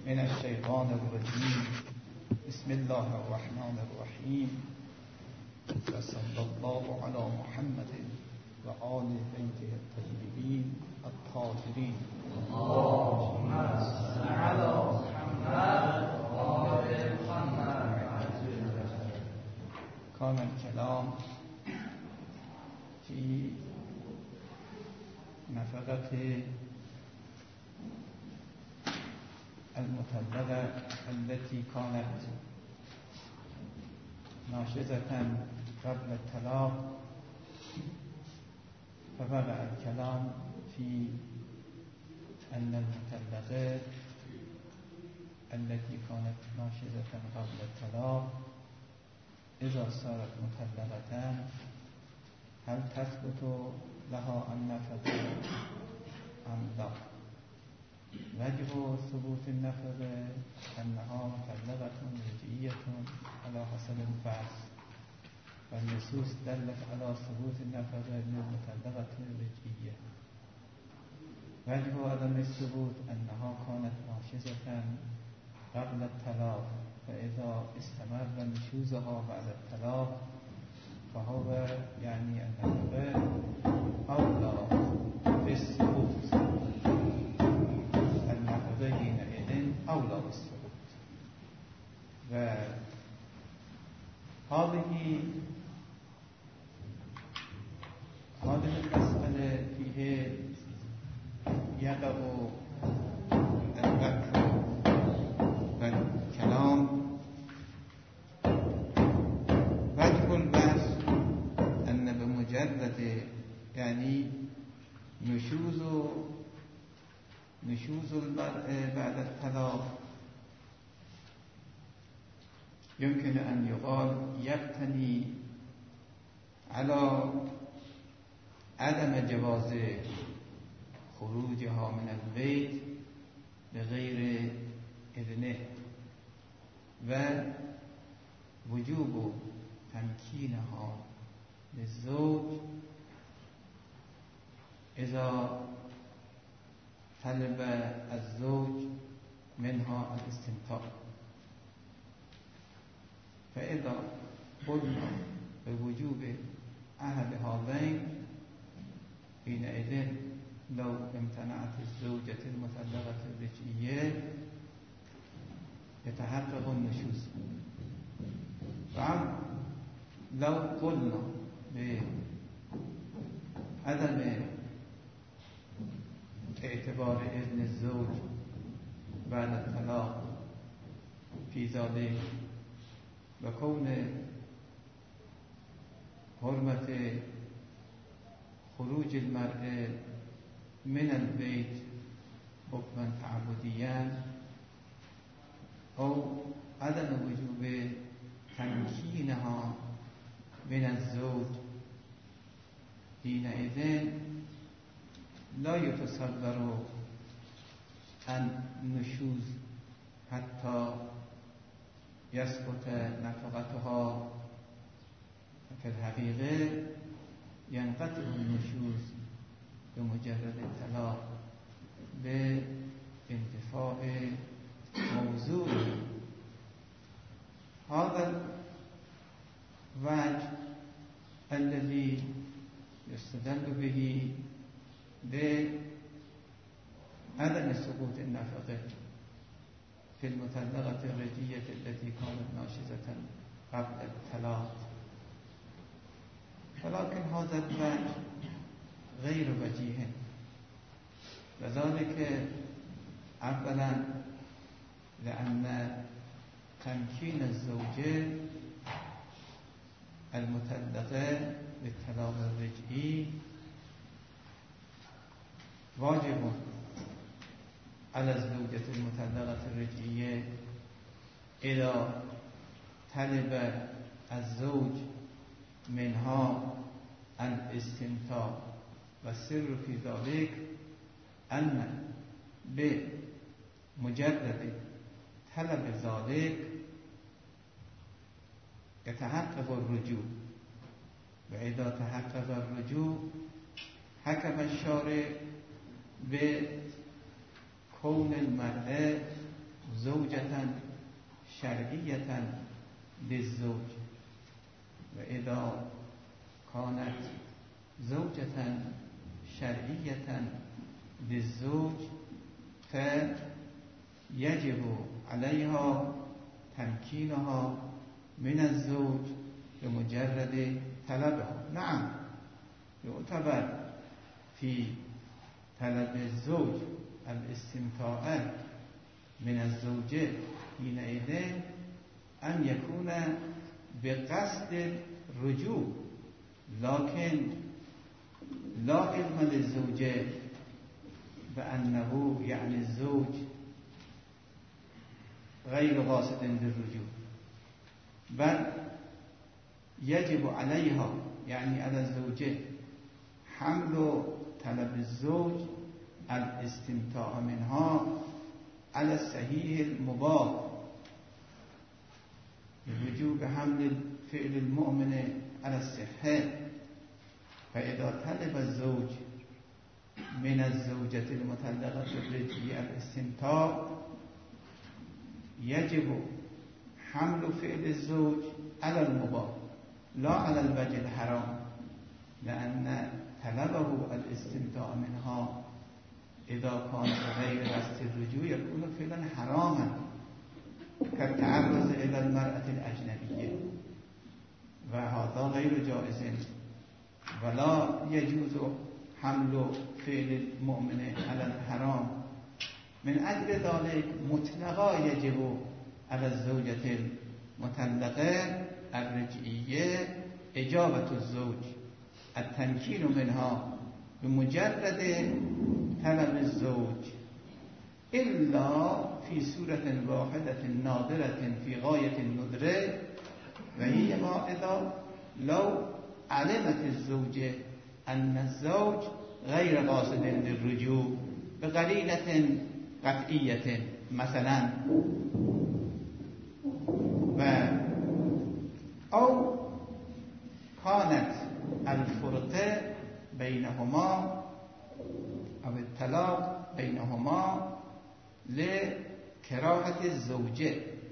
من الشیطان الرجیم. بسم الله الرحمن الرحیم. و صلی الله علی محمد و آل بیته الطیبین الطاهرین. اللهم صل علی محمد و آل محمد. كان الكلام في نفقة المطلقة التي كانت ناشزة قبل الطلاق، فبدأ الكلام في أن المطلقة التي كانت ناشزة قبل الطلاق إذا صارت مطلقة هل تثبت لها النفقة أم لا؟ وجه ثبوت النفقة أنها مطلقة رجعية على حسب الفرض، والنصوص دلت على ثبوت النفقة للمطلقة الرجعية. وجه عدم الثبوت أنها كانت ناشزة قبل الطلاق، فإذا استمر نشوزها بعد الطلاق فهو يعني النفقة أولى بالثبوت. النفقة حينئذ أولى بالثبوت. وهذه المسألة فيها يقع البحث والكلام. وجه البحث أن بمجرد يعني نشوز المرء بعد الطلاق يمكن أن يقال يبتني على عدم جواز خروجها من البيت بغير إذنه، ووجوب تمكينها للزوج إذا طلب الزوج منها الاستمتاع. فإذا قلنا بوجوب أحد هذين حينئذ لو امتنعت الزوجة المطلقة الرجعية يتحقق النشوز. لو قلنا بعدم اعتبار إذن الزوج بعد الطلاق في ذلك وكون حرمة خروج المرء من البيت حكما تعبديا أو عدم وجوب تمكينها من الزوج، حينئذ لا يتصور أن النشوز حتى يسقط نفقتها. في الحقيقة ينقطع النشوز بمجرد الطلاق بانتفاء موضوع. هذا الوجه الذي يستدل به بعدم سقوط النفقة في المطلقة الرجعية التي كانت ناشزة قبل الطلاق. ولكن هذا الوجه غير وجيه، وذلك أولا لأن تمكين الزوجة المطلقة بالطلاق الرجعي واجب على الزوجة المطلقة الرجعية إذا طلب الزوج منها الاستمتاع، والسر في ذلك أن بمجرد طلب ذلك يتحقق الرجوع، وإذا تحقق الرجوع حكم الشارع بكون المرأة زوجة شرعية للزوج، وإذا كانت زوجة شرعية للزوج فيجب عليها تمكينها من الزوج بمجرد طلبها. نعم، يعتبر في طلب الزوج الاستمتاع من الزوجة حينئذ أن يكون بقصد الرجوع، لكن لا علم للزوجة بأنه يعني الزوج غير قاصد للرجوع، بل يجب عليها يعني على الزوجة حمل طلب الزوج الاستمتاع منها على الصحيح المباح، بوجوب حمل فعل المؤمن على الصحة. فإذا طلب الزوج من الزوجة المطلقة الرجعية الاستمتاع يجب حمل فعل الزوج على المباح لا على الوجه الحرام، لأن طلبه الاستمتاع منها إذا كان غير قصد الرجوع يكون فعلا حراما، كالتعرض إلى المرأة الأجنبية، وهذا غير جائز، ولا يجوز حمل فعل المؤمن على الحرام. من أجل ذلك مطلقا يجب على الزوجة المطلقة الرجعية إجابة الزوج، التمكين منها بمجرد طلب الزوج، إلا في سورة واحدة نادرة في غاية الندرة، وهي ما إذا لو علمت الزوجة أن الزوج غير قاصد للرجوع بقرينة قطعية مثلا، أو كانت الفرقة بينهما أو الطلاق بينهما لكراهة الزوجة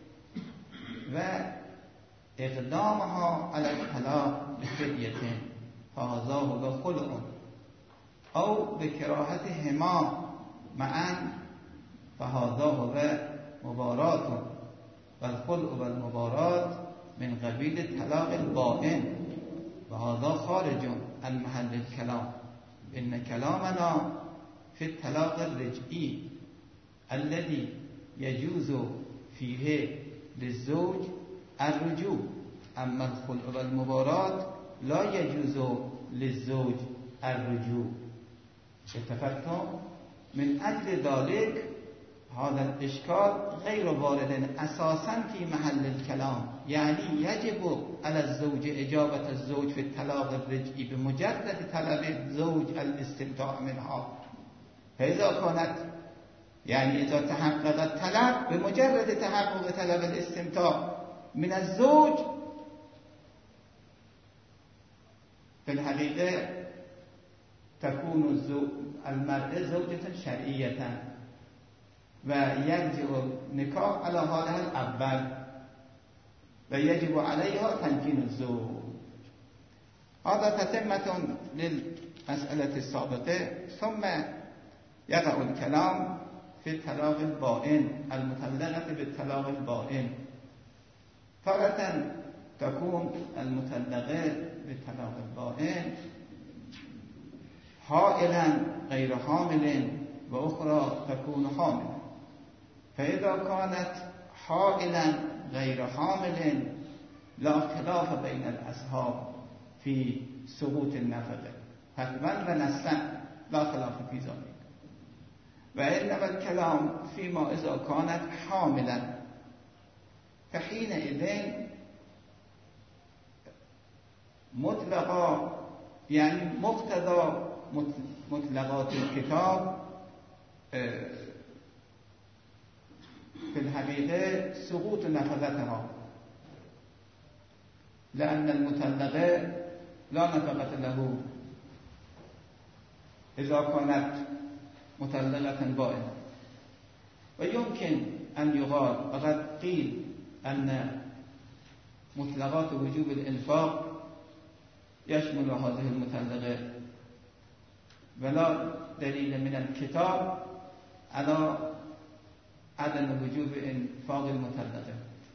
وإقدامها على الطلاق بفدية، فهذا هو خلع، أو بكراهتهما معا، فهذا هو مباراة، والخلع والمباراة من قبيل الطلاق البائن، وهذا خارج عن محل الكلام. إن كلامنا في الطلاق الرجعي الذي يجوز فيه للزوج الرجوع، أما الخلع والمباراة لا يجوز للزوج الرجوع. اتفقتم؟ من أجل ذلك هذا الإشكال غير وارد أساسا في محل الكلام، يعني يجب على الزوج إجابة الزوج في الطلاق الرجعي بمجرد طلب الزوج الاستمتاع منها. فإذا كانت يعني إذا تحقق الطلب بمجرد تحقق طلب الاستمتاع من الزوج، في الحقيقة تكون المرأة زوجة شرعية ويرجع النكاح على حالها الأول، ويجب عليها تمكين الزوج. هذا تتمة للمسألة السابقة. ثم يقع الكلام في الطلاق البائن، المطلقة بالطلاق البائن. تارة تكون المطلقة بالطلاق البائن حائلا غير حامل، وأخرى تكون حاملا. فإذا كانت حائلا غير حامل لا خلاف بين الأصحاب في سقوط النفقة، حتما ونسلا لا خلاف في ذلك، وإنما الكلام فيما إذا كانت حاملا، فحينئذ مطلقا يعني مقتضى مطلقات الكتاب في الحقيقة سقوط نفقتها، لأن المطلقة لا نفقة له إذا كانت مطلقة بائنة. ويمكن أن يقال وقد قيل أن مطلقات وجوب الإنفاق يشمل هذه المطلقة ولا دليل من الكتاب على عدم وجوب إنفاق المطلقة،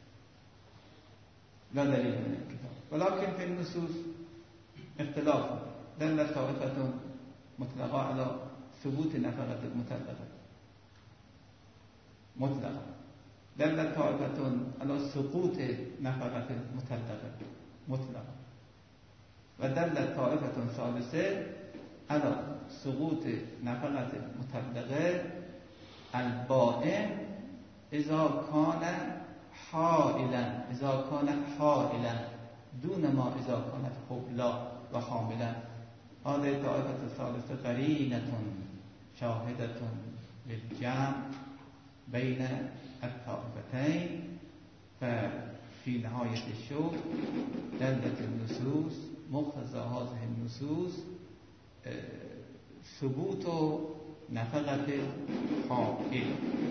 لا دليل من الكتاب، ولكن في النصوص اختلاف. دلت طائفة مطلقة على ثبوت نفقة المطلقة مطلقة، دلت طائفة على سقوط نفقة المطلقة مطلقة، ودلت طائفة ثالثة على سقوط نفقة المطلقة البائن إذا كان حائلا دون ما إذا كانت حبلا و حاملا. هذه طائفة الثالثة قرينة شاهدة للجمع بين الطائفتين، ففي نهاية الشوط دلت النصوص مقتضى هذه النصوص ثبوت نفقة حامل،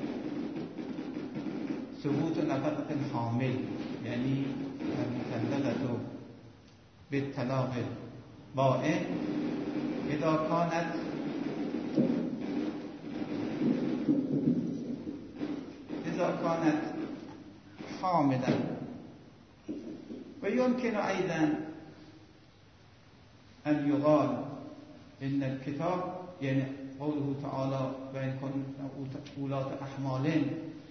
ثبوت نفقة حامل يعني المطلقة بالطلاق البائن إذا كانت حاملا. ويمكن أيضا أن يقال إن الكتاب يعني قوله تعالى وإن كنتم أولاة أحمال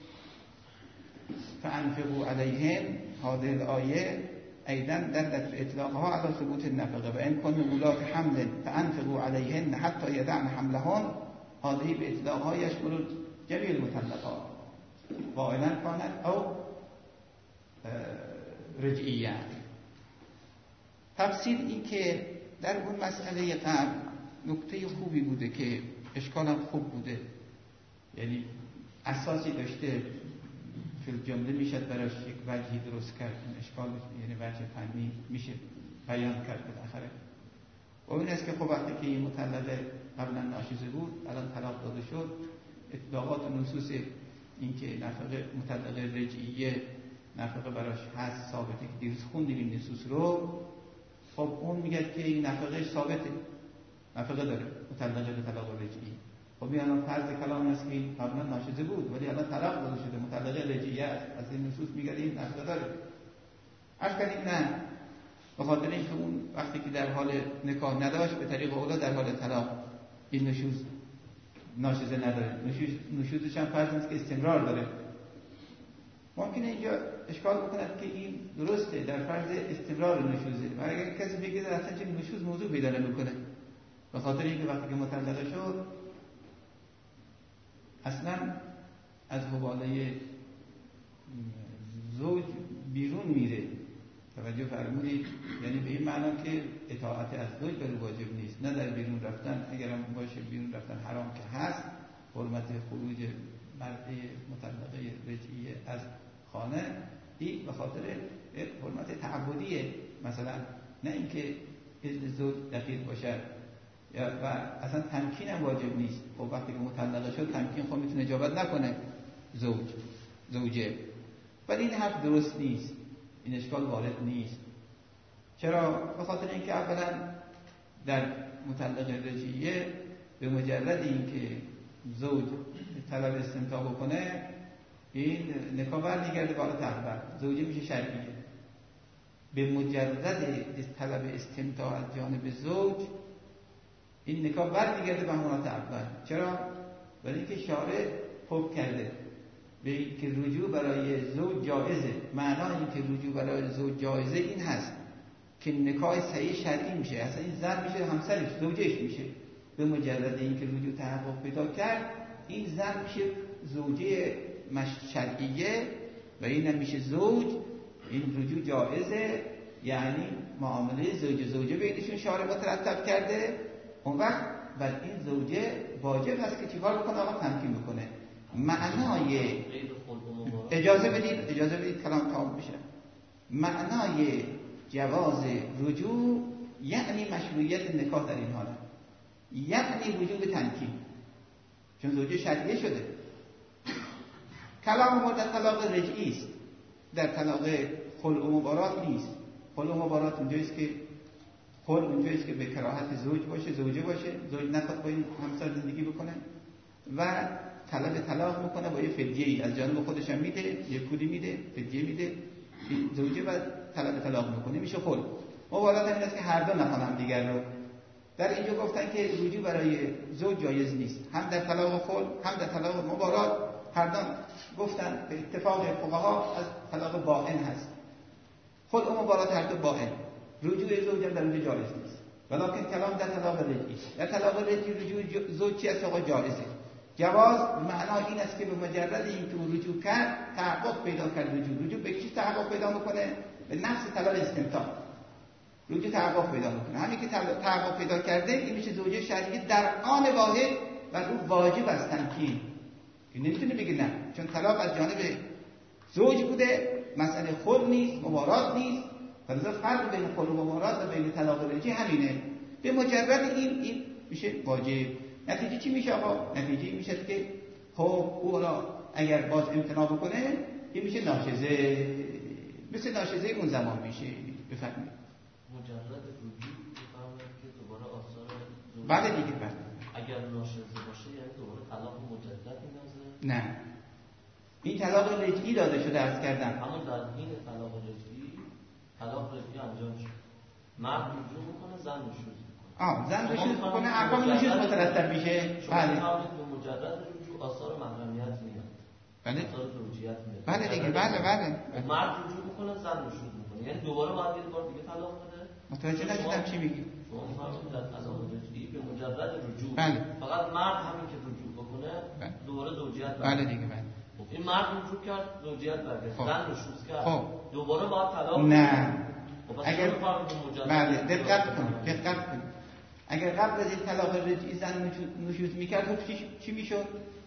فأنفقوا عليهن، هذه الآية أيضا دلت في إطلاقها على ثبوت النفقة. وإن كنتم أولاة حمل فأنفقوا عليهن حتى يدعن حملهن، هذه بإطلاقها يشمل جميع المطلقات بائنا كانت أو رجعیه. تفسیر این که در اون مسئله قبل نکته خوبی بوده که اشکالم خوب بوده، یعنی اساسی داشته، فی الجمله میشد براش یک وجهی درست کرد، این اشکال یعنی وجه فنی میشه بیان کرد بالاخره. و این است که خب وقتی که این مطلقه قبلا ناشیزه بود الان طلاق داده شد، اطلاقات و نصوص این که نفقه مطلقه رجعیه نفقه براش هست ثابته که دیروز خوندیم این نصوص رو، خب اون میگه که این نفقه ثابته، نفقه داره مطلقه به طلاق رجعی. خب این الان فرض کلام است که این قبلا ناشیزه بود ولی الان طلاق داده شده، مطلقه رجعیه است، از این نصوص میگه این نفقه داره. عرض کردیم نه، به خاطر اینکه اون وقتی که در حال نکاح نداشت به طریق اولا در حال طلاق این نشوز ناشیزه نداره، نشوزش هم فرض نیست که استمرار داره. ممکنه اینجا اشکال بکند که این درسته در فرض استمرار نشوزه، و اگر کسی بگه در اصلا چه نشوز موضوع پیدا نمیکنه، به خاطر اینکه وقتی که مطلقه شد اصلا از حواله زوج بیرون میره. توجه فرمودید؟ یعنی به این معنا که اطاعت از زوج بر واجب نیست، نه در بیرون رفتن، اگرم باشه بیرون رفتن حرام که هست، حرمت خروج مرد مطلقه رجعیه از خانه این به خاطر حرمت تعبدیه، مثلا نه اینکه اذن زوج دقیق باشد و اصلا تمکین هم واجب نیست. خب وقتی که مطلقه شد تمکین خب میتونه اجابت نکنه زوجه، ولی این حرف درست نیست، این اشکال وارد نیست. چرا؟ به خاطر اینکه اولا در مطلقه رجعیه به مجرد اینکه زوج طلب استمتاع بکنه این نکاح برمیگرده به حالت اول، زوجه میشه شرعیه. به مجرد طلب استمتاع از جانب زوج این نکاح برمیگرده به حالت اول. چرا؟ برای اینکه شارع حکم کرده به اینکه رجوع برای زوج جایزه. معنای اینکه رجوع برای زوج جایزه این هست که نکاح صحیح شرعی میشه، اصلا این زن میشه همسرش، زوجش میشه. به مجرد اینکه رجوع تحقق پیدا کرد این زن میشه زوجه شرعیه و این هم میشه زوج، این رجوع جایزه، یعنی معامله زوجه بینشون شارع مترتب کرده. اون وقت بر این زوجه واجب هست که چیکار بکنه؟ آقا تمکین بکنه. معنای اجازه بدید کلام تمام بشه. معنای جواز رجوع یعنی مشروعیت نکاح در این حالت، یعنی وجوب تمکین، چون زوجه شرعیه شده. طلاق مورد طلاق رجعی است، در طلاق خلع و مبارات نیست. خلع و مبارات اونجاییست که خلع اونجاییست که به کراهت زوج باشه، زوجه باشه، زوج نخواد با این همسر زندگی بکنه و طلب طلاق میکنه با یه فدیه‌ای از جانب خودش هم میده، یه پولی میده، فدیه میده، زوجه بعد طلب طلاق میکنه، میشه خلع. مبارات هم این است که هر دو نخوان دیگر رو. در اینجا گفتن که رجوع برای زوج جایز نیست، هم در طلاق خلع هم در طلاق مبارات. هر دو گفتن به اتفاق فقها از طلاق باین هست. خلع و مبارات هر دو باین. رجوع زوج در اونجا جایز نیست. ولکن کلام در طلاق رجعی. در طلاق رجعی رجوع زوج چی است؟ آقا جایزه. جواز معنا این است که به مجرد اینکه رجوع کرد تحقق پیدا کرد. رجوع به چی تحقق پیدا میکنه؟ به نفس طلب استمتاع. رجوع تحقق پیدا میکنه. همین که تحقق پیدا کرده این میشه زوجه شرعی در آن واحد و رو واجب است تمکین. که نمیتونه بگه نه، چون طلاق از جانب زوج بوده، مسئله خلع نیست، مبارات نیست. لذا فرق بین خلع و مبارات و بین طلاق رجعی همینه. به مجرد این میشه واجب. نتیجه چی میشه آقا؟ نتیجه این میشه که خب او را اگر باز امتناع بکنه این میشه ناشزه، مثل ناشزه اون زمان میشه. بفرمایید. مجرد رجوع بفرمایید که دوباره آثار بله دیگه. بله اگر ناشزه باشه یعنی دوباره طلاق مجدد میندازه؟ نه، این طلاق رجعی داده شده عرض کردم. همون در این طلاق رجعی انجام شد، مرد رجوع میکنه، زن نشوز میکنه. زن نشوز میکنه، احکام نشوز مترتب میشه. بله. به مجرد رجوع آثار محرمیت میاد. بله. آثار زوجیت میاد. بله دیگه. بله. مرد رجوع میکنه، زن نشوز میکنه. یعنی دوباره باید یه بار دیگه طلاق بده. متوجه نشدم چی میگی؟ شما میفهمید در طلاق رجعی به مجرد رجوع. بله. فقط مرد همین که رجوع بکنه دوباره زوجیت برگرده. بله دیگه. بله. این مرد رجوع کرد، زوجیت برگرد. زن نشوز کرد. دوباره باید طلاق نه. اگر بله دقت کن. اگر قبل از این طلاق رجعی زن نشوز میکرد خب چی میشد؟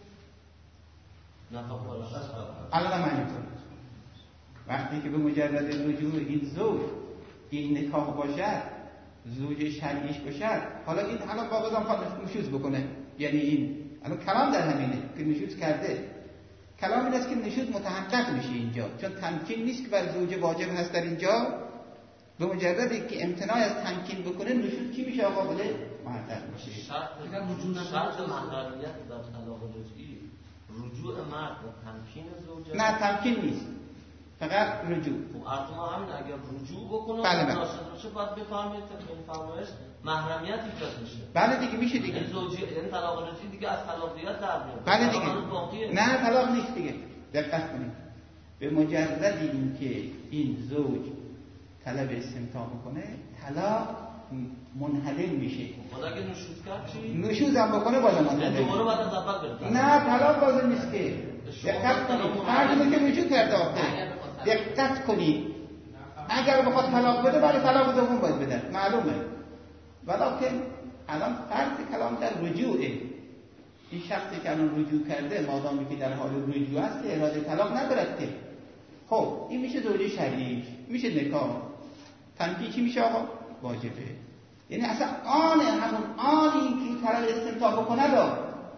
الان هم همینطور. وقتی که به مجرد رجوع این زوج این نکاح باشد، زوج شرعیش باشد، حالا این الان باز هم خواهد نشوز بکنه، یعنی این الان کلام در همینه که نشوز کرده. کلام این است که نشوز متحقق میشه اینجا، چون تمکین نیست که بر زوج واجب هست در اینجا. به مجردی که امتناع از تمکین بکنه نشوز چی میشه آقا؟ بله محقق میشه. شرط محرمیت در طلاق رجعی رجوع مرد و تمکین زوجه؟ نه تمکین نیست، فقط رجوع. خب عرض ما همین اگر رجوع بکنه بله. باشه باید بفهمید این فرمایش محرمیت ایجاد میشه. بله دیگه میشه دیگه. این زوجه یعنی طلاق رجعی دیگه از طلاقیت در میاد. بله دیگه. نه طلاق نیست دیگه. دقت کنید. به مجرد اینکه این زوج طلب استمتاع بکنه طلاق منحدر میشه. خدا اگه نشوز کرد چی؟ نشوز هم بکنه بالا منحدر. دوباره بعد از اول بره. نه طلاق لازم نیست که. دقت کنید. هر که رجوع کرده آخه. دقت کنید. اگر بخواد طلاق بده برای طلاق دوم باید بده. معلومه. ولکن الان فرض کلام در رجوعه. این شخصی که الان رجوع کرده مادامی که در حال رجوع است که اراده طلاق ندارد که. خب این میشه زوجه شریک، میشه نکاح. تمکین چی میشه آقا؟ واجبه. یعنی اصلا همون آنی که طلب استمتاع بکنه دار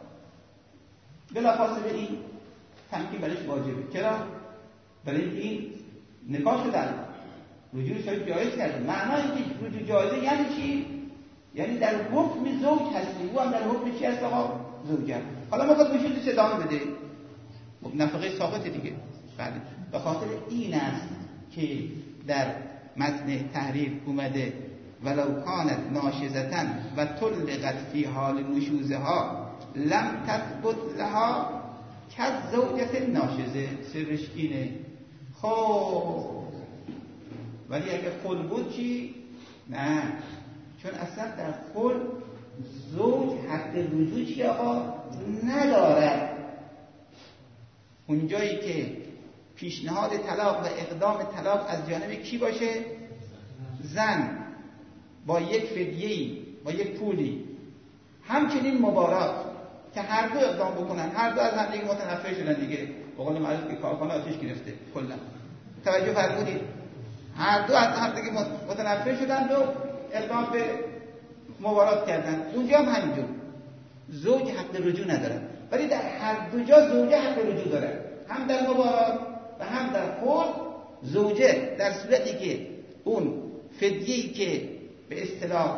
بلافاصله این تمکین برش واجبه. چرا؟ برای این نکاح شده رجوع شاید جایز کرده. معنای اینکه رجوع جایزه یعنی چی؟ یعنی در حکم زوج هستی، او هم در حکم چی هست آقا؟ زوجه. حالا ما خود میشه ادامه بده. نفقه ساقطه دیگه. بله. به خاطر این است که در متن تحریر اومده ولو کانت ناشزتن و طلقت فی حال نشوزها لم تثبت لها کز زوجت ناشزه. سرش اینه. خب ولی اگه خل بود چی؟ نه، چون اصلا در خل زوج حق رجوع چی آقا؟ نداره. اونجایی که پیشنهاد طلاق و اقدام طلاق از جانب کی باشه؟ زن با یک فدیه‌ای، با یک پولی، همچنین مبارات که هر دو اقدام بکنن، هر دو از هم دیگه متنفر شدن دیگه. به قول معروف که کارخانه آتش گرفته کلا. توجه فرمودید؟ هر دو از هم دیگه متنفر شدن و اقدام به مبارات کردن. اونجا هم همینجور زوج حق رجوع نداره، ولی در هر دو جا زوجه حق رجوع داره. هم هم در مبارات و هم در خلع زوجه در صورتی که اون فدیه‌ای که به اصطلاح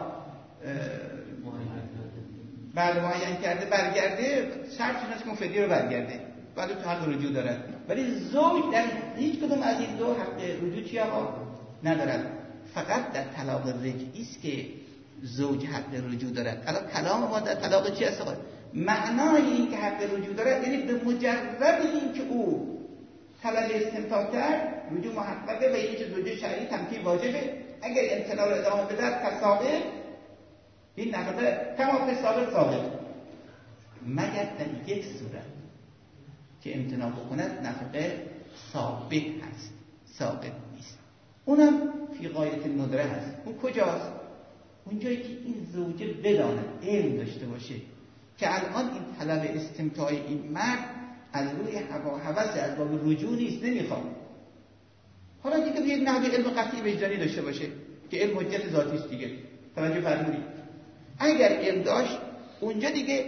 معین کرده برگرده، شرطش هست که اون فدیه رو برگرده، ولی تو حق رجوع دارد. ولی زوج در هیچ کدوم از این دو حق رجوع چی آقا ندارد. فقط در طلاق رجعی است که زوج حق رجوع دارد. الان کلام ما در طلاق چی است آقا؟ معنای این که حق رجوع دارد یعنی به مجرد این که او طلب استمتاع کرد رجوع محققه و این که زوجه شرعی تمکین واجبه. اگر امتناع رو ادامه بده کسابه این نفقه کما به ثابت مگر در یک صورت که امتناع بکند نفقه ثابت هست، ثابت نیست. اونم فی غایت ندره هست. اون کجاست؟ اونجایی که این زوجه بداند، علم داشته باشه که الان این طلب استمتاع این مرد از روی هوا هوس از باب رجوع نیست، نمیخواد. حالا دیگه به یک نحوی علم قطعی وجدانی داشته باشه که علم حجت ذاتی است دیگه. توجه فرمودید؟ اگر علم داشت اونجا دیگه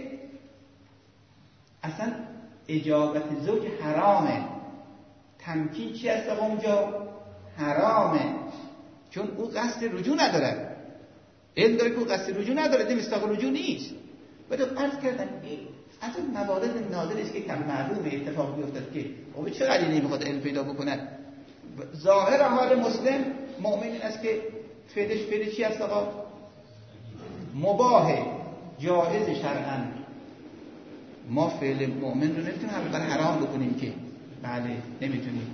اصلا اجابت زوج حرامه. تمکین چی هست اونجا؟ حرامه، چون او قصد رجوع نداره. علم داره که او قصد رجوع نداره، مستاق رجوع نیست. ولی عرض کردن این از اون موارد نادر است که کم معلوم اتفاق بیفتد که او چه قلیلی نمیخواد علم پیدا بکند. ظاهر حال مسلم مؤمن این است که فعلش چی هست آقا؟ مباهه، جایز شرعاً. ما فعل مؤمن رو نمیتونیم هم بر حرام بکنیم که بله نمیتونیم.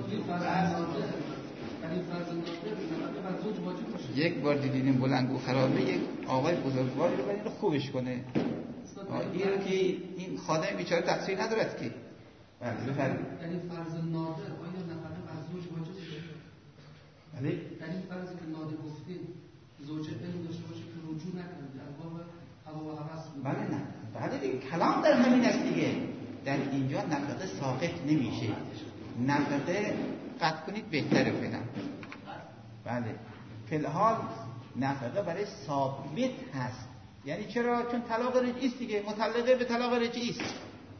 یک بار دیدیم بلنگو خرابه یک آقای بزرگواری رو باید خوبش کنه. این رو که این خادم بیچاره تقصیر ندارد که بله بفرمایید. یعنی فرض نادر آیا نفقه بر زوج واجب میشه؟ بله. یعنی فرضی که نادر گفتیم زوجه علم داشته باشه که رجوع نکنه در باب هوا و هوس بود. بله نه. بله دیگه کلام در همین است دیگه. در اینجا نفقه ساقط نمیشه. نفقه قطع کنید بهتره فعلا. بله. فی الحال نفقه برای ثابت هست. یعنی چرا؟ چون طلاق رجعی است دیگه. مطلقه به طلاق رجعی است.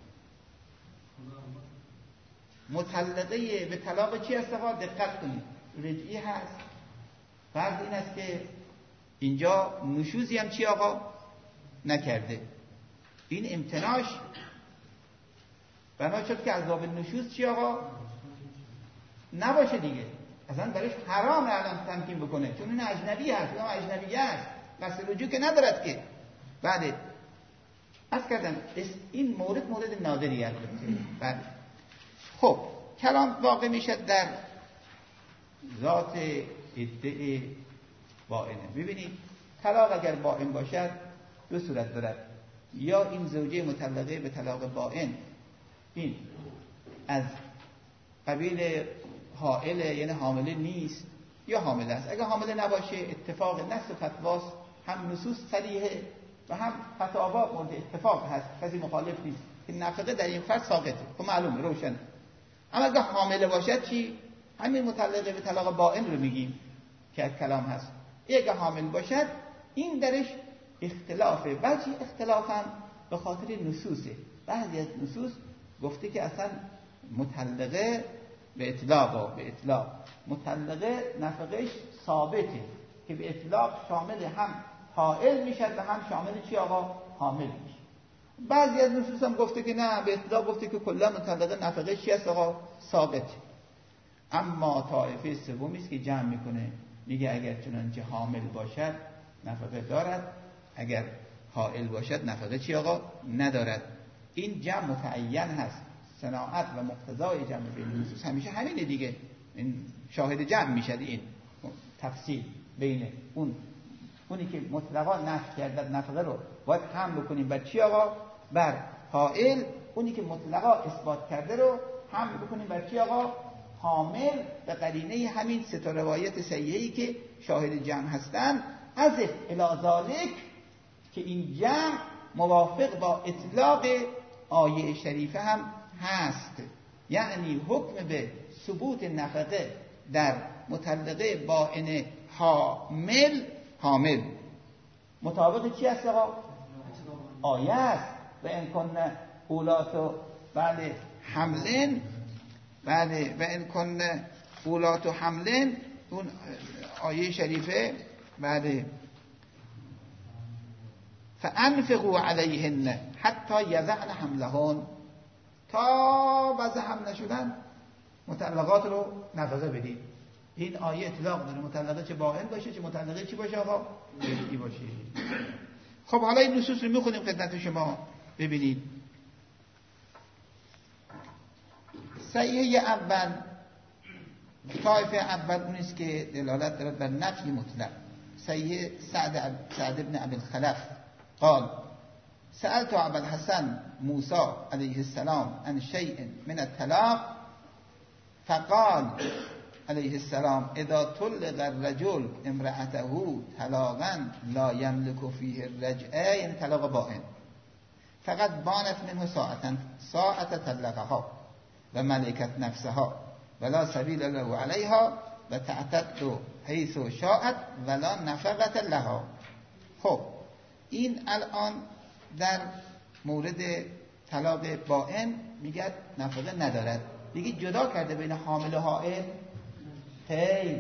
مطلقه به طلاق چی است آقا؟ دقت کنید. رجعی هست. فرض این است که اینجا نشوزی هم چی آقا؟ نکرده. این امتناش بنا شد که عذاب نشوز چی آقا؟ نباشه دیگه. اصلا برایش حرام الان تمکین بکنه چون این اجنبی هست. اون اجنبی هست. قصد رجوع که ندارد که. بعد از کردم این مورد نادری هست. بعد خب کلام واقع میشه در ذات ادعای بائنه. ببینید طلاق اگر بائن باشد دو صورت دارد. یا این زوجه مطلقه به طلاق بائن این از قبیل حائله یعنی حامله نیست یا حامله است. اگر حامله نباشه اتفاق نص و فتواست، هم نصوص صریحه و هم فتاوا مورد اتفاق هست، کسی مخالف نیست که نفقه در این فرض ساقطه. خب معلومه روشن. اما اگر حامله باشد چی؟ همین مطلقه به طلاق بائن رو میگیم که از کلام هست. اگر حامل باشد این درش اختلافه. وجه اختلاف هم به خاطر نصوصه. بعضی از نصوص گفته که اصلا مطلقه به اطلاق مطلقه نفقهش ثابته که به اطلاق شامل هم حائل میشد و هم شامل چی آقا؟ حامل میشه. بعضی از نصوص هم گفته که نه، به اطلاق گفته که کلا مطلقه نفقهش چی است آقا؟ ثابته. اما طایفه سومی است که جمع میکنه، میگه اگر چنانچه حامل باشد نفقه دارد، اگر حائل باشد نفقه چی آقا؟ ندارد. این جمع متعین هست. صناعت و مقتضای جمع بین نصوص همیشه همینه دیگه. این شاهد جمع میشد. این تفصیل بین اونی که مطلقا نفی کرده نفقه رو باید هم بکنیم بر چی آقا؟ بر حائل. اونی که مطلقا اثبات کرده رو هم بکنیم بر چی آقا؟ حامل. به قرینه همین سه تا روایت صحیحه‌ای که شاهد جمع هستند. از الی ذالک که این جمع موافق با اطلاق آیه شریفه هم هست. یعنی حکم به ثبوت نفقه در مطلقه بائن حامل مطابق چی است آقا؟ آیه است. و ان کن اولات بله حملن بله و این کن اولات و حملن، اون آیه شریفه. بله فانفقوا علیهن حتی یضعن حملهن، تا وضع حمل شدن مطلقات رو نفقه بدید. این آیه اطلاق داره، مطلقه چه باین باشه چه مطلقه چی باشه آقا رجعی باشه. خب حالا این نصوص رو میخونیم خدمت شما ببینید. صحیحه اول، طایفه اول اونیست که دلالت دارد بر نفی مطلق. صحیحه سعد ابن ابی الخلف قال سألت ابا الحسن موسى علیه السلام عن شیء من الطلاق فقال علیه السلام اذا طلق الرجل امرأته طلاقا لا يملك فيه الرجعه، یعنی طلاق باین، فقط بانت منه ساعة طلقها و ملکت نفسها ولا سبیل له علیها و تعتد حیث شاءت ولا نفقت لها. خب این الان در مورد طلاق باین میگه نفقه ندارد، دیگه جدا کرده بین حامل و حائل. خیر،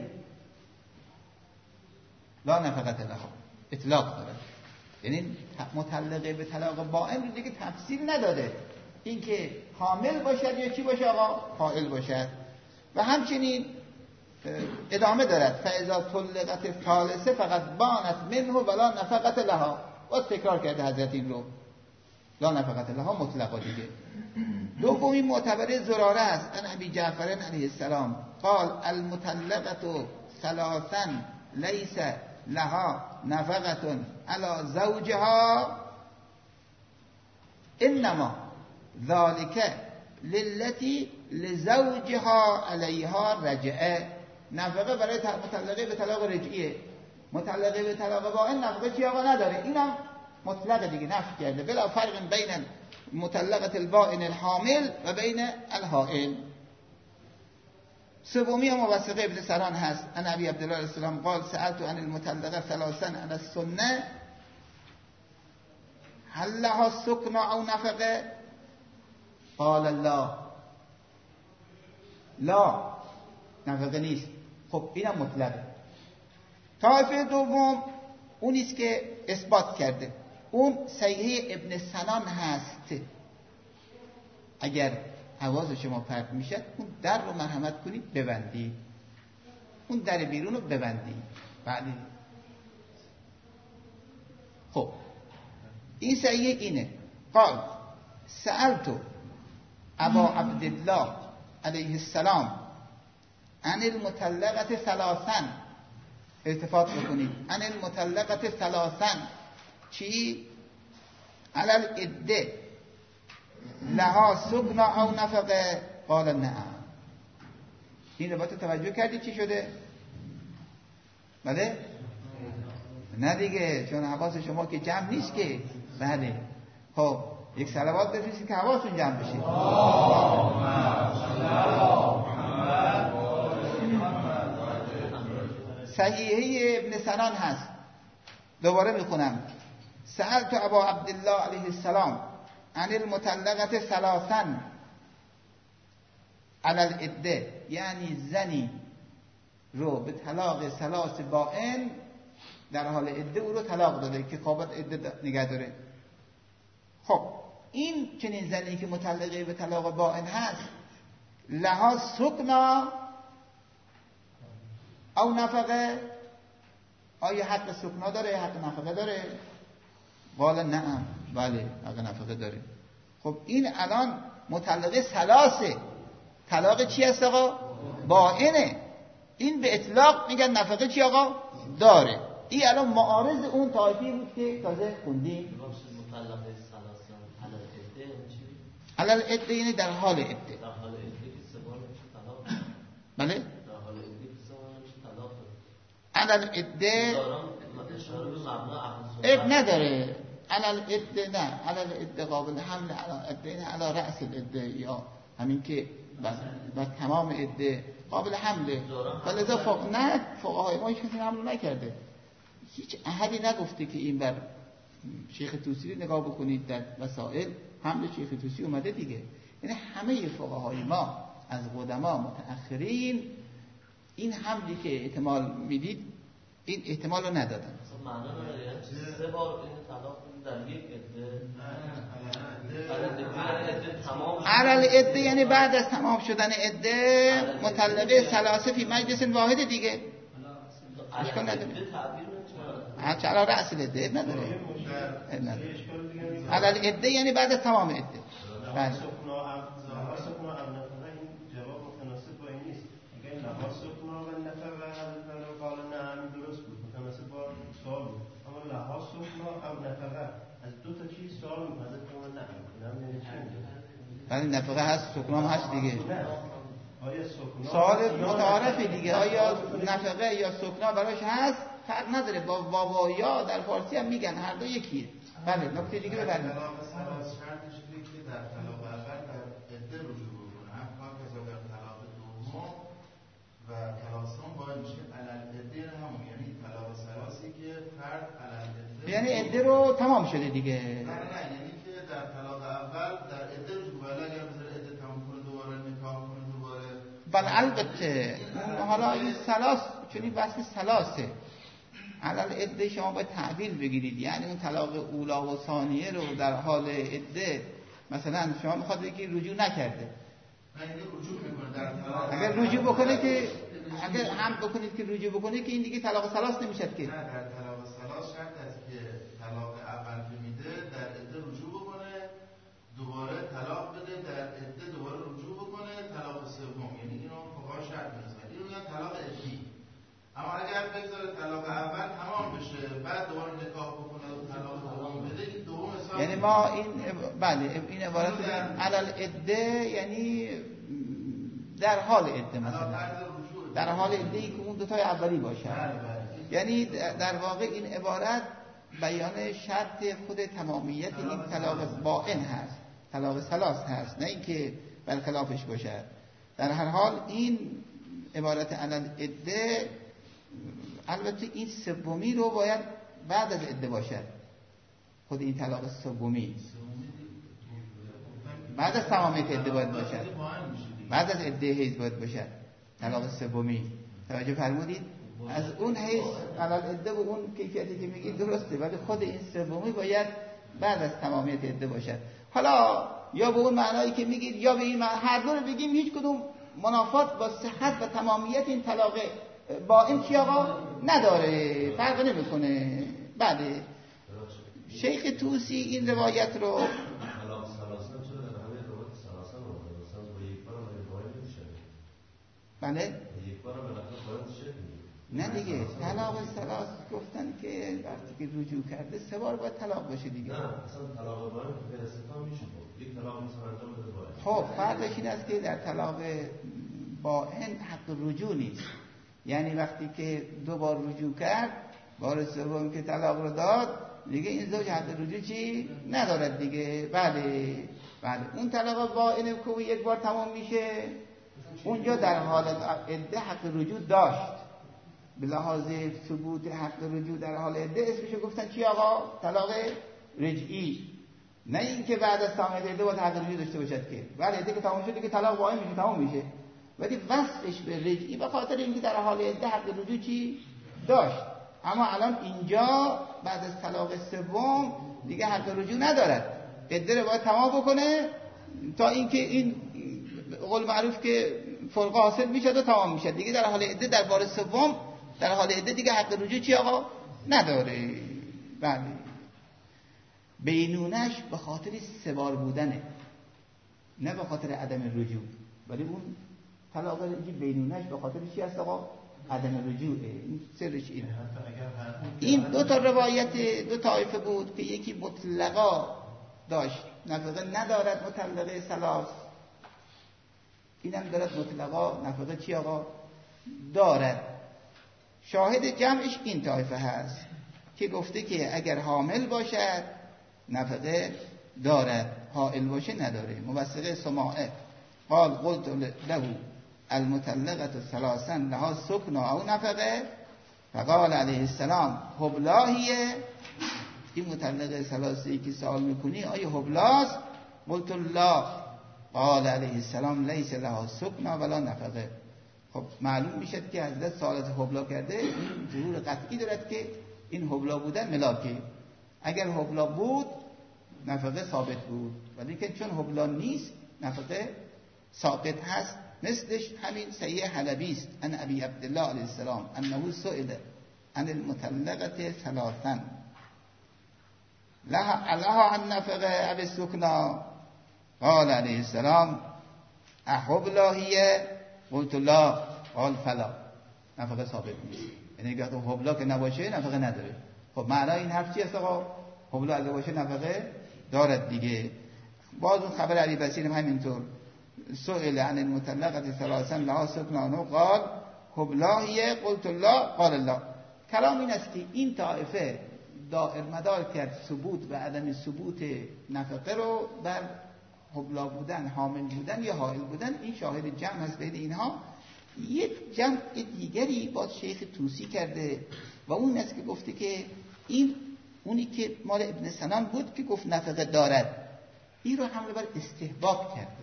لا نفقت لها اطلاق دارد، یعنی مطلقه به طلاق باین رو دیگه تفصیل نداده، این که حامل باشد یا چی باشه آقا، حائل باشد. و همچنین ادامه دارد فاذا طلقت الثالثه فقط بانت منه ولا نفقت لها، و تکرار کرده حضرت این رو، لا نفقت لها مطلقا دیگه. دومی معتبر زراره است، ان ابی جعفر علیه السلام قال المطلقه ثلاثا لیس لها نفقه علی زوجها انما ذلك للتی لزوجها علیها رجعه. نفقه برای مطلقه به طلاق رجعیه، مطلقه به طلاق باین نفقه چی آقا نداره. اینم مطلق دیگه نفی کرده، بلا فرق بین مطلقه البائن الحامل و بین الحائل. سومی موثقه ابن سران هست، ان ابی عبدالله علیه السلام قال سألت عن المطلقه ثلاثا عن السنه هل لها سکن او نفقه قال لا نفقه نیست. خب اینم مطلقه. طایفه دوم اونیست که اثبات کرده، اون صحیحه ابن سنان هست. اگر حواس شما پرت میشه اون در رو مرحمت کنید ببندید، اون در بیرون رو ببندید. بله خب این صحیحه اینه. قال سألت ابا عبدالله علیه السلام عن المطلقه ثلاثا، التفات بکنید، عن المطلقه ثلاثا چی؟ علی العده لها سکن او نفقه قال نعم. این رو با تو توجه کردی چی شده؟ بله؟ نه دیگه، چون حواس شما که جمع نیست که. بله خب یک صلوات بفرستید که حواستون جمع بشه. صحیحه ابن سنان هست، دوباره میخونم. سألت ابا عبدالله علیه السلام عن المطلقه ثلاثا علی العده، یعنی زنی رو به طلاق ثلاث باین در حال عده او رو طلاق داده که قابل عده نگه داره. خب این چنین زنی که مطلقه به طلاق باین هست لها سکنا او نفقه، آیا حق سکنا داره حق نفقه داره؟ قال نعم، بله حق نفقه داره. خب این الان مطلقه ثلاثه، طلاق چی هست آقا؟ باینه. این به اطلاق میگن نفقه چی آقا؟ داره. این الان معارض اون طایفی بود که تازه خوندیم. مطلقه ثلاثه علی العده چی؟ علی العده یعنی در حال عده. در حال عده که سوال طلاق. بله؟ در حال عده که سوال طلاق. علی العده اب نداره. علی العده نه، علی العده قابل حمل، علی العده علی رأس العده، یا همین که بر تمام عده قابل حمله. ولی نه فقهای ما هیچ کسی حمل نکرده، هیچ احدی نگفته که این بر شیخ طوسی رو نگاه بکنید در وسائل حمل شیخ طوسی اومده دیگه. یعنی همه فقهای ما از قدما متأخرین این حملی که احتمال میدید این احتمال رو ندادن. اصلا معنا نداره، یعنی 3 بار این طلاق در یک عده تمام علل عده یعنی بعد از تمام شدن عده مطلقه ثلاثه فی مجلس واحد دیگه اشکال نداره. هرچه علا رأس العده نداره. علل عده یعنی بعد از تمام عده. بله. ولی نفقه هست، سکنام هست دیگه. سوال متعارفه دیگه، آیا نفقه یا سکنا براش هست؟ فرق نداره. با واو یا در فارسی هم میگن، هر دو یکیه. بله نکته دیگه بفرمایید. شرطش اینه که در طلاق اول در عده رجوع بکنه، هم کذا در طلاق دوم و طلاق سوم باید میشه علل عده همون، یعنی طلاق ثلاثی که فرد علل عده، یعنی عده رو تمام شده دیگه. نه یعنی که در طلاق اول در عده رجوع، ولی اگر بذاره عده تمام کنه دوباره نکاح کنه دوباره. بله البته حالا این ثلاث چون این وصف ثلاثه، علل عده شما باید تعبیل بگیرید، یعنی اون طلاق اولا و ثانیه رو در حال عده مثلا شما میخواد بگید رجوع نکرده. نه این رجوع میکنه در طلاق اگر رجوع بکنه که اگر هم بکنید که رجوع بکنه که این دیگه طلاق ثلاث نمیشد که. نه در طلاق ثلاث شرط است که طلاق اول که میده در عده رجوع بکنه، دوباره طلاق بده، در عده دوباره رجوع بکنه، طلاق سوم، یعنی اینو فقها شرط می‌ذارن. اینو میگن طلاق عدی. اما اگر بگذاره طلاق اول تمام بشه بعد دوباره نکاح بکنه و طلاق دوم بده، این دوم حساب. یعنی ما این بله این عبارت رو علل عده یعنی در حال عده، مثلا در حال عده ای که اون دو تای اولی باشه. یعنی در واقع این عبارت بیان شرط خود تمامیت این طلاق باین هست، طلاق ثلاث هست، نه اینکه برخلافش باشه. در هر حال این عبارت علل عده، البته این سومی رو باید بعد از عده باشد. خود این طلاق سومی بعد از تمامیت عده باید باشد، بعد از عده حیض باید باشد. طلاق سومی توجه فرمودید؟ از اون حیث علل عده و اون کیفیتی که میگید درسته، ولی خود این سومی باید بعد از تمامیت عده باشد. حالا یا به اون معنایی که میگید یا به این معنی، هر دو رو بگیم هیچ کدوم منافات با صحت و تمامیت این طلاق با این چی آقا نداره، فرق نمیکنه. بله شیخ طوسی این روایت رو بله نه دیگه طلاق ثلاث گفتن که وقتی که رجوع کرده 3 بار باید طلاق باشه دیگه. نه اصلا طلاق باید به استثنا میشه. یک طلاق مثلا انجام بده باید. خب فرقش این است که در طلاق باین حق رجوع نیست. یعنی وقتی که 2 بار رجوع کرد، بار سوم که طلاق رو داد دیگه این زوج حق رجوع چی ندارد دیگه. بله اون طلاق باین که 1 بار تمام میشه، اونجا در حالت عده حق رجوع داشت. به لحاظ ثبوت حق رجوع در حال عده اسمشو گفتن چی آقا؟ طلاق رجعی. نه اینکه بعد از تمام عده باید حق رجوع داشته باشد که بعد عده که تمام شد دیگه طلاق باین میشه، تمام میشه. ولی وصفش به رجعی به خاطر اینکه در حال عده حق رجوع چی داشت. اما الان اینجا بعد از طلاق سوم دیگه حق رجوع ندارد، عده رو باید تمام بکنه تا اینکه این قول معروف که فرقه حاصل میشه و تمام میشه دیگه. در حال عده در بار سوم در حال عده دیگه حق رجوع چی آقا نداره. بله بینونش به خاطر 3 بار بودنه، نه به خاطر عدم رجوع. ولی اون طلاق رجوع بینونش به خاطر چی هست آقا؟ عدم رجوعه. این سرش اینه. این 2 تا روایت 2 طایفه بود که یکی مطلقا داشت نفقه ندارد، مطلقه ثلاث، اینم دارد مطلقا نفقه چی آقا دارد. شاهد جمعش این طایفه هست که گفته که اگر حامل باشد نفقه دارد، حائل باشه نداره. موثقه سماعه قال قلت له المطلقه ثلاثا لها سکنا او نفقه فقال علیه السلام حبلاهیه. این مطلقه ثلاثی که سوال میکنی آیا حبلاست؟ قلت الله قال علیه السلام لیس لها سکنا ولا نفقه. خب معلوم میشد که حضرت سوالات حبلا کرده این ظهور قطعی دارد که این حبلا بودن ملاکه. اگر حبلا بود نفقه ثابت بود، ولی که چون حبلا نیست نفقه ساقط هست. مثلش همین صحیح حلبی است ان ابی عبدالله علیه السلام انه سئل عن المطلقه ثلاثا لها عن نفقه ابی السکنا قال علیه السلام احبلا هی قلت لا قال فلا. نفقه ثابت نیست، یعنی اگه حبلا که نباشه نفقه نداره. خب معنای این حرف چی است آقا؟ حبلا اگه باشه نفقه دارد دیگه. باز اون خبر علی بصیر همینطور سئل عن المطلقه ثلاثا لها سکنا قال حبلا هی قلت لا قال لا. کلام این است که این طائفه دائر مدار کرد ثبوت و عدم ثبوت نفقه رو بر حبلا بودن، حامل بودن یا حائل بودن. این شاهد جمع هست بین اینها. یک جمع دیگری باز شیخ توسی کرده و اون است که گفته که این اونی که مال ابن سنان بود که گفت نفقه دارد، این رو حمله بر استحباب کرده.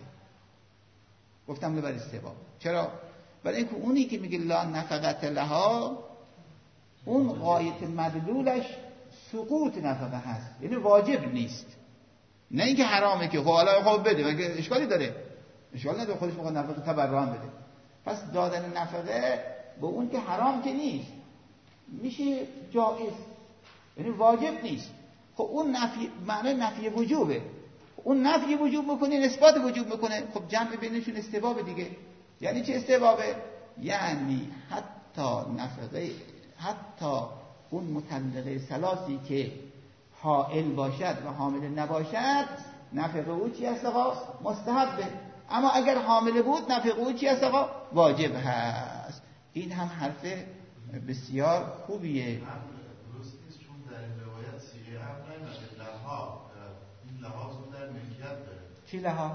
گفتم حمله بر استحباب. چرا؟ برای اینکه اونی که میگه لا نفقت لها اون غایت مدلولش سقوط نفقه هست، یعنی واجب نیست، نه اینکه حرامه که خب بده، مگه اشکالی داره؟ اشکال نداره، خودش میخواد نفقه تبرع بده. پس دادن نفقه به اون که حرام که نیست، میشه جائز، یعنی واجب نیست. خب اون نفی معنی نفی وجوبه، اون نفی وجوب میکنه نسبت وجوب میکنه. خب جمع بینشون استحباب دیگه. یعنی چه استحبابه؟ یعنی حتی نفقه، حتی اون مطلقه ثلاثی که حائل باشد و حامل نباشد نفقه او چی است آقا؟ مستحبه. اما اگر حامل بود نفقه او چی است آقا؟ واجب هست. این هم حرف بسیار خوبیه. درست نیست، چون در این روایت صیغه امر نیامده. لها، این لها زود در ملکیت داره. چی لها؟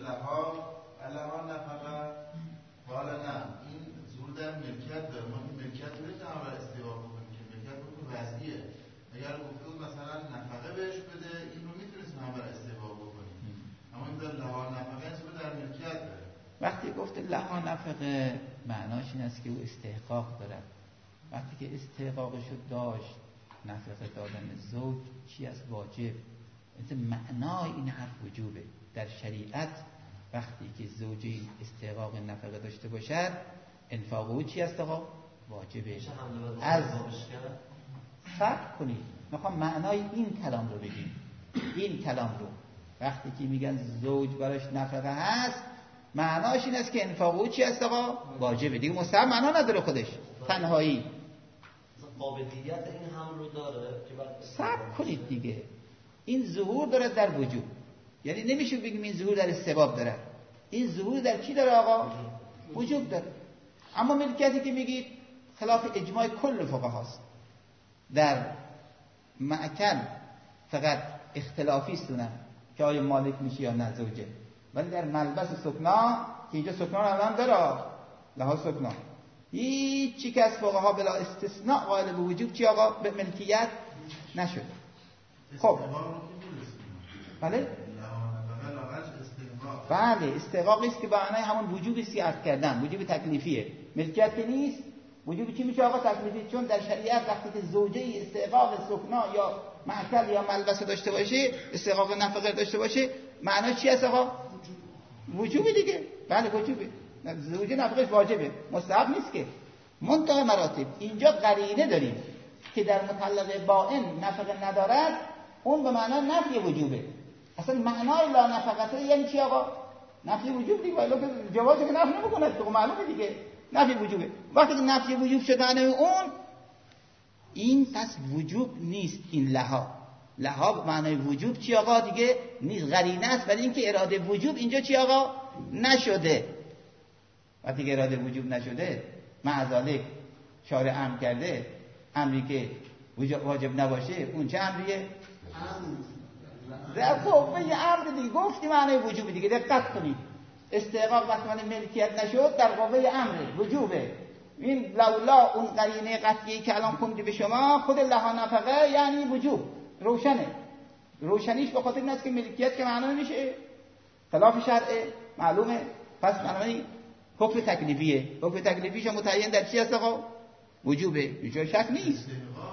لها نفقه. حالا نه، این زود در ملکیت داره. ما این ملکیت رو نمیتونم برای استحباب بکنیم که ملکیت رو وضعیه. اگر گفته بود مثلا نفقه بهش بده، این رو میتونستیم هم برای استحباب بکنیم. اما این در لها نفقه این زود در ملکیت داره. وقتی گفته لها نفقه معناش این است که او استحقاق دارد. وقتی که استحقاقش رو داشت، نفقه دادن زوج چی از واجب، معنای این حرف وجوبه. در شریعت وقتی که زوجی استحقاق نفقه داشته باشد، انفاق او چی است آقا؟ واجبه. از فرق کنید، میخوام معنای این کلام رو بگیم. این کلام رو وقتی که میگن زوج براش نفقه هست، معناش این است که انفاق او چی است آقا؟ واجبه دیگه. مستحب معنا نداره خودش، تنهایی. قابلیت این هم رو داره که صبر کنید دیگه. این ظهور داره در وجوب، یعنی نمیشه بگیم این ظهور در استحباب داره. این ظهور در چی داره آقا؟ وجوب داره. اما ملکیتی که میگید خلاف اجماع کل فقهاست. در مأکل فقط اختلافی است که آیا مالک میشه یا نه زوجه، ولی در ملبس سکنا که اینجا سکنا رو هم داره، لها سکنا، هیچ چی که از فقها بلا استثناء قائل به وجوب چی آقا؟ به ملکیت نشده. خب بله؟ بله، استحقاقی است که به معنای همون وجوبی است که عرض کردم، وجوب تکلیفیه. ملکیت که نیست، وجوب چی میشه آقا؟ تکلیفی. چون در شریعت وقتی که زوجه استحقاق سکنا یا معکل یا ملبس داشته باشه، استحقاق نفقه داشته باشه، معنی چی است آقا؟ وجوبی دیگه. بله وجوبه. زوجه نفقهش واجبه، مستحب نیست که. منتهی مراتب اینجا قرینه داریم که در مطلقه بائن نفقه ندارد، اون به معنی نفی وجوبه. اصلا معنای لا نفقته یعنی چی آقا؟ نفی وجوب دیگه. ولی که جوازی که نفی نمیکنه تو معلومه دیگه، نفی وجوبه. وقتی که نفی وجوب شدن اون، این پس وجوب نیست. این لها به معنای وجوب چی آقا دیگه نیست، قرینه است. ولی اینکه اراده وجوب اینجا چی آقا؟ نشده. وقتی که اراده وجوب نشده، معذالک شارع امر کرده، امری که واجب نباشه، اون چه امریه؟ در قوه امر دیگه. گفتی معنی وجوب دیگه. دقت کنید، استحقاق وقتی ملکیت نشد در قوه امر وجوبه. این لولا اون قرینه قطعی که الان خوندی به شما، خود لها نفقه یعنی وجوب روشنه. روشنیش به خاطر این است که ملکیت که معنا نمیشه. خلاف شرعه معلومه. پس بنابراین حکم تکلیفیه. حکم تکلیفیش متعین در چی هست آقا؟ وجوبه. هیچ شک نیست.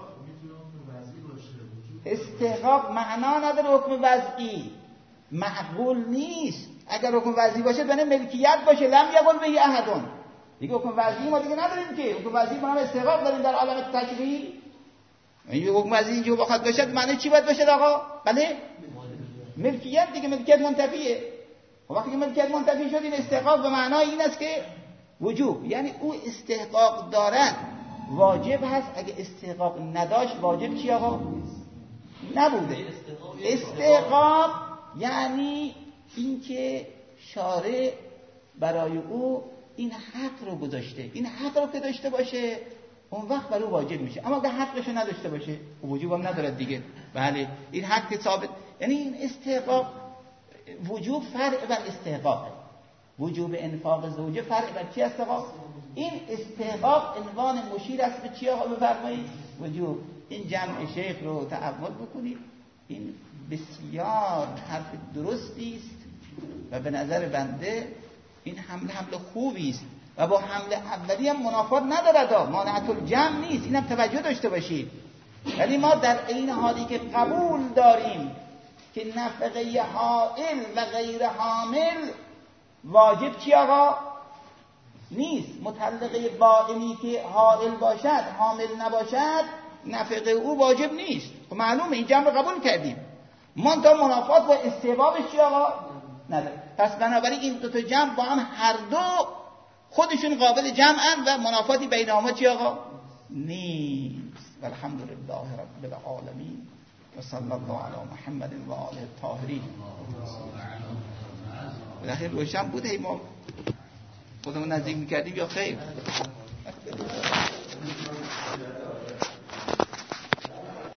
استحقاق معنا نداره حکم وضعی، معقول نیست. اگر حکم وضعی باشه بنه ملکیت باشه، لم یقل به احدون. دیگه حکم وضعی ما دیگه نداریم که. حکم وضعی ما هم استحقاق داریم در عالم تشریع. این حکم وضعی اینجا بخواد باشه معنی چی باید باشه آقا؟ بله ملکیت دیگه، ملکیت منتفیه. وقتی که ملکیت منتفی شد این استحقاق به معنای این است که وجوب، یعنی او استحقاق دارد واجب هست. اگه استحقاق نداشت واجب چی آقا؟ نبوده. استحقاق یعنی اینکه شارع برای او این حق رو گذاشته، این حق رو که داشته باشه اون وقت برای او واجب میشه. اما اگه حقش رو نداشته باشه وجوب هم ندارد دیگه. بله این حق ثابت، یعنی این استحقاق وجوب فرع بر استحقاق. وجوب انفاق زوجه فرع بر چی است آقا؟ این استحقاق عنوان مشیر است به چی آقا بفرمایید؟ وجوب. این جمع شیخ رو تأمل بکنید، این بسیار حرف درستی است و به نظر بنده این حمله خوبی است و با حمله اولی هم منافات ندارد، مانعت الجمع نیست. اینم توجه داشته باشید. ولی ما در این حالی که قبول داریم که نفقه حائل و غیر حامل واجب چی آقا؟ نیست. مطلقه بائنی که حائل باشد حامل نباشد نفقه او واجب نیست. خب معلومه این جمع رو قبول کردیم. منتها منافات با استحبابش چی آقا؟ نداره. پس بنابراین این دو تا جمع با هم هر دو خودشون قابل جمعن و منافاتی بینهما چی آقا؟ نیست. والحمدلله رب العالمین و صلی الله علی محمد و آله الطاهرین. بالاخره روشن بود ما خودمون نزدیک میکردیم یا خیر؟